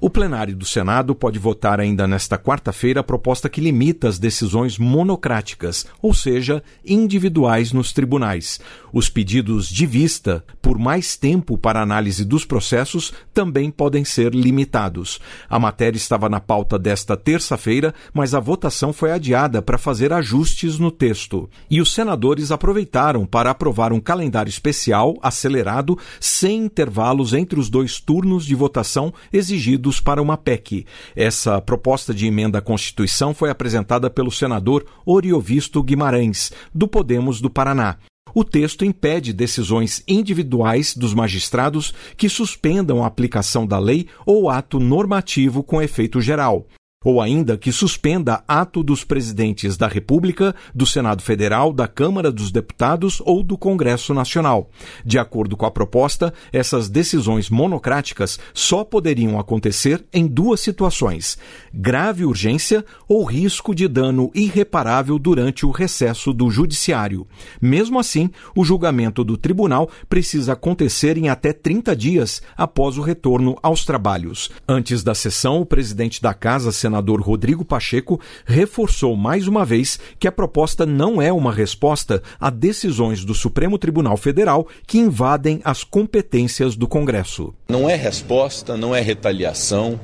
O plenário do Senado pode votar ainda nesta quarta-feira a proposta que limita as decisões monocráticas, ou seja, individuais nos tribunais. Os pedidos de vista, por mais tempo para análise dos processos, também podem ser limitados. A matéria estava na pauta desta terça-feira, mas a votação foi adiada para fazer ajustes no texto. E os senadores aproveitaram para aprovar um calendário especial, acelerado, sem intervalos entre os dois turnos de votação exigidos para uma PEC. Essa proposta de emenda à Constituição foi apresentada pelo senador Oriovisto Guimarães, do Podemos do Paraná. O texto impede decisões individuais dos magistrados que suspendam a aplicação da lei ou ato normativo com efeito geral, ou ainda que suspenda ato dos presidentes da República, do Senado Federal, da Câmara dos Deputados ou do Congresso Nacional. De acordo com a proposta, essas decisões monocráticas só poderiam acontecer em duas situações: grave urgência ou risco de dano irreparável durante o recesso do Judiciário. Mesmo assim, o julgamento do tribunal precisa acontecer em até 30 dias após o retorno aos trabalhos. Antes da sessão, o presidente da Casa, senador Rodrigo Pacheco, reforçou mais uma vez que a proposta não é uma resposta a decisões do Supremo Tribunal Federal que invadem as competências do Congresso. Não é resposta, não é retaliação,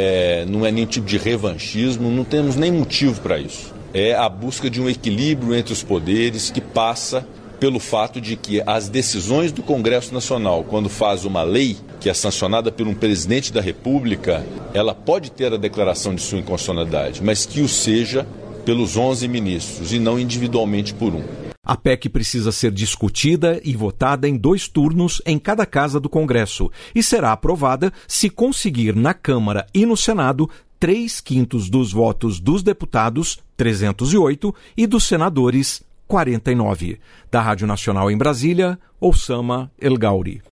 não é nenhum tipo de revanchismo, não temos nem motivo para isso. É a busca de um equilíbrio entre os poderes que passa pelo fato de que as decisões do Congresso Nacional, quando faz uma lei que é sancionada por um presidente da República, ela pode ter a declaração de sua inconstitucionalidade, mas que o seja pelos 11 ministros e não individualmente por um. A PEC precisa ser discutida e votada em 2 turnos em cada casa do Congresso e será aprovada se conseguir na Câmara e no Senado 3/5 dos votos dos deputados, 308, e dos senadores, 49. Da Rádio Nacional em Brasília, Oussama El Gauri.